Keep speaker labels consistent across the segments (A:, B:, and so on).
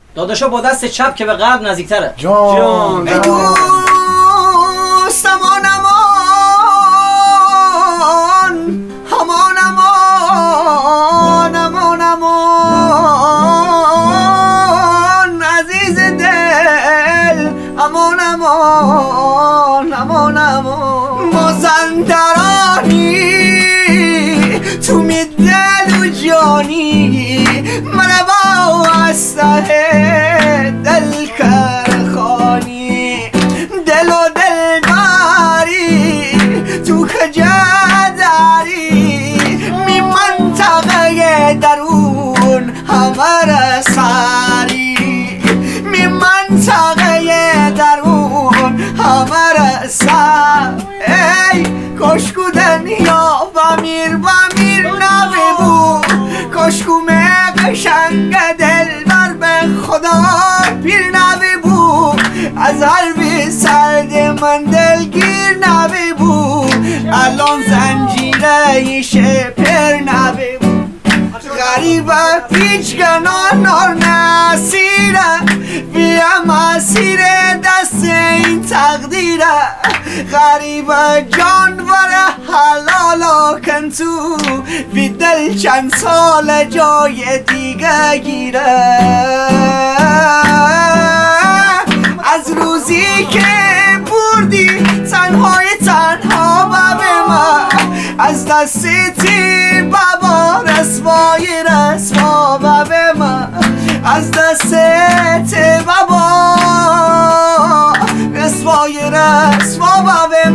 A: داداشا با دست چپ که به قلب نزدیکتره.
B: جان
C: ای دوست امان امان، امان امان، امان امان، عزیز دل، امان امان، امان امان. مازندرانی تو می دل و جانی، من با استه دل کرخانی، دل و دل داری تو کجا داری، می منطقه درون همه ساری، می منطقه درون همه سر. ای کشکو دنیا بمیر بمیر نببو، کشکو قشنگ دل بر به خدا پیر نببو، از حرف سرد من دلگیر نببو، الان زنجیره شپر نببو. غریبه پیچ گناه نار نسیره، بیا مسیر دست این تقدیره، غریبه جانور حلالا کن تو، بی دل چند سال جای دیگه گیره. از روزی که بردی تنهای تنها به من، از دستی بابا رسوای رسوا به من، از دست بابا رسوای رسوا به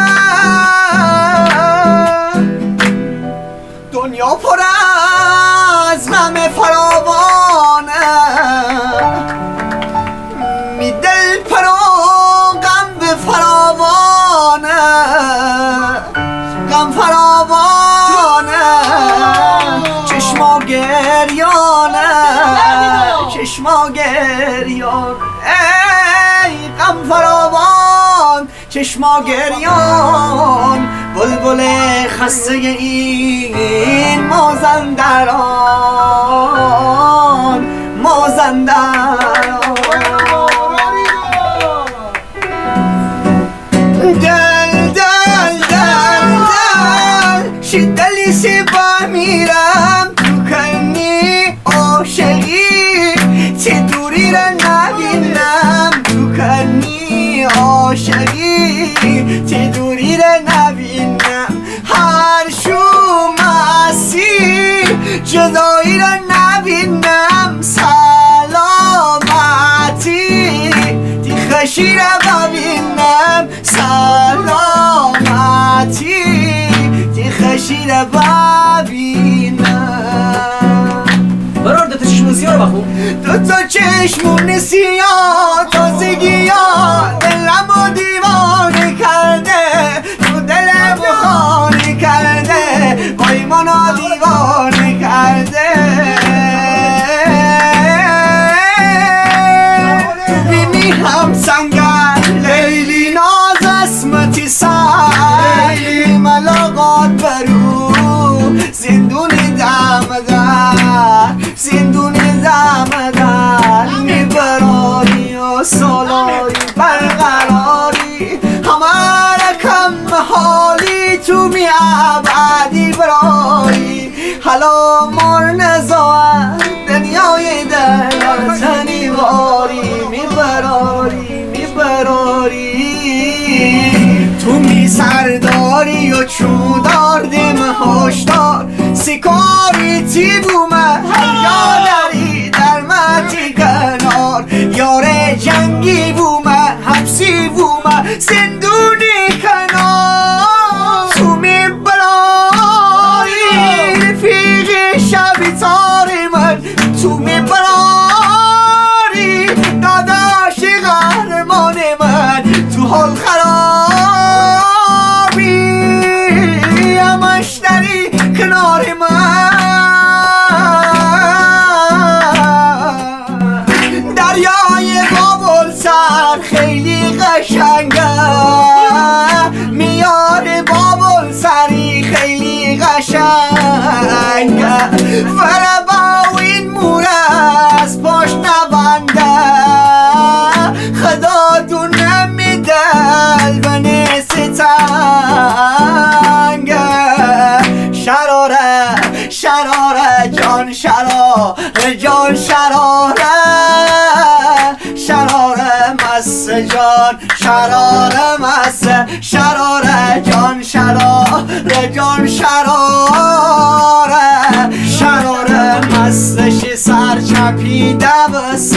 C: من. دنیا پر از غم فراوانه، می دل پر و غم به فراوانه، غم فراوانه، چشما گریانه، چشما گریان. ای غم فراوان چشما گریان، بلبل خسته این مازندران، مازندران. دل دل دل دل شدلی سی با میرم تو کنی عاشقی، چه دوری را نبینم تو کنی عاشقی، چه دوری را نبینم، هر شومسی جدایی را نبینم، سلامتی تی خشی را ببینم، سلامتی تی خشی را ببینم.
A: برار دوتا چشمون سیاه رو بخون.
C: دوتا چشمون سیاه تازگی ها دلم و دیوانه کرده، تو دلم خانه کرده، وای منو دیوانه کرده. بینی هم سنگر لیلی ناز اسمتی سیلی، ملاقات برو زندون دم در، زندون دم در، میبراری و سالاری برقراری، همه رکم حالی تو می عبدی برایی، حالا مار نزاید دنیای دل تنی باری، میبراری میبراری، تو می سرداری و چودار دم هشدار، سکاری تی بومه یادری در متی کنار، یار جنگی بومه حبسی بومه زندونی کنار، تو می براری رفیق شبی تار من، تو می براری داداش قهرمان من، تو حال خرابی همش داری کنار من. دریای بابل سر خیلی قشنگه، میار بابل سری خیلی قشنگه، فربا این موره از پاش نبنده، شراره جان شراره جان شراره شراره مست جان شراره مست شراره جان شراره جان شراره شراره مستش سر چپیده بس